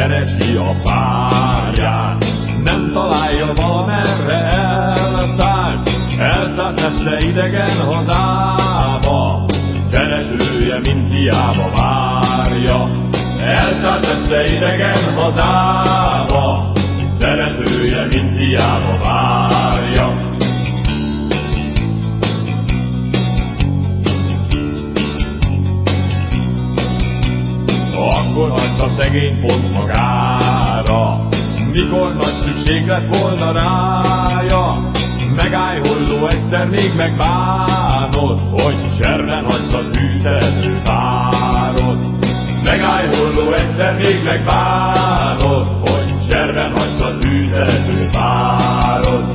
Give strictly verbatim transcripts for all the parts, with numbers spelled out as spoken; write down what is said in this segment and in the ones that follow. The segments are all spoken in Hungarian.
keresi a párját, nem találja valamerre elszállt, elszállt messze idegen hazába, szeretője mint hiába várja. Elszállt messze idegen hazába, szeretője mint hiába várja. Akkor hagyta szegény pont magára, mikor nagy szükség lett volna rája. Megájholló egyszer még megbánott, hogy cserben hagyta tűzhető párot. Megájholló egyszer még megbánott, hogy cserben hagyta tűzhető párot.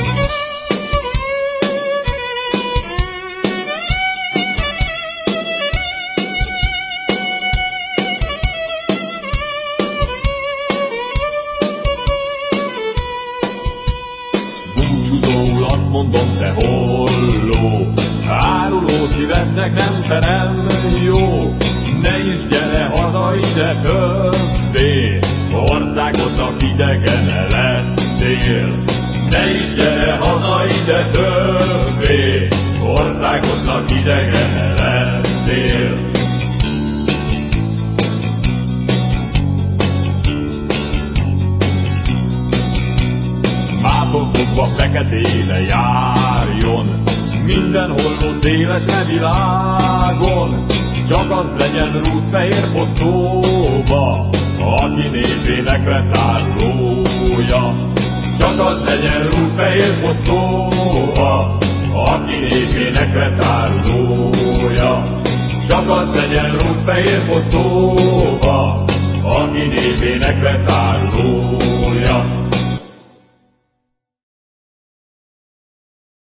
Búcsúzóul azt mondom, te holló, áruló szívednek nem terem jó. Ne is gyere haza ide többé, országodnak idegene lettél. Ne is gyere haza ide többé, országodnak idegene lettél. Mától fogva feketére járjon, minden holló szélesre világon, csak az legyen rúdfehér posztóba, aki népének vett árulója. Csak az legyen rúdfehér posztóba, aki népének vett árulója. Csak az legyen rúdfehér posztóba, aki népének vett árulója.